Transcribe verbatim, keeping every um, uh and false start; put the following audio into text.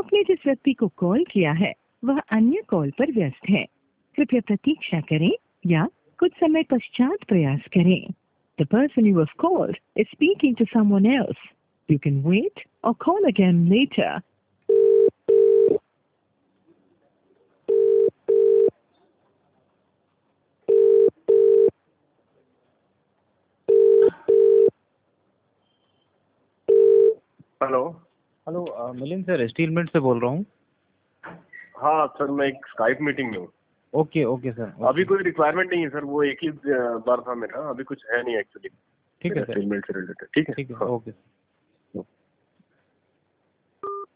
आपने जिस व्यक्ति को कॉल किया है वह अन्य कॉल पर व्यस्त है। कृपया प्रतीक्षा करें या कुछ समय पश्चात प्रयास करें। The person you have called is speaking to someone else. You can wait or call again later. Hello hello uh, Milind sir, Steel Mint से बोल रहा हूँ। हाँ सर, मैं एक स्काइप मीटिंग में हूँ। Okay okay sir. ओके। अभी कोई रिक्वायरमेंट नहीं है सर, वो एक ही बार था मेरा, अभी कुछ है नहीं एक्चुअली। ठीक है सर। स्टील मिल्ट से रिलेटेड। ठीक है, ठीक है। हाँ। ओके।